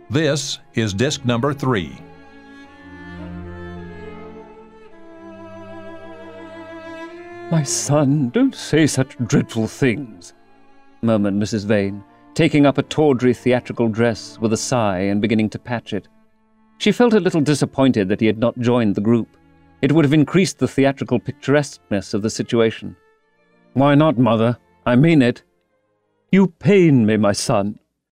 This is disc number 3. "My son, don't say such dreadful things," murmured Mrs. Vane, taking up a tawdry theatrical dress with a sigh and beginning to patch it. She felt a little disappointed that he had not joined the group. It would have increased the theatrical picturesqueness of the situation. "Why not, Mother? I mean it." "You pain me, my son.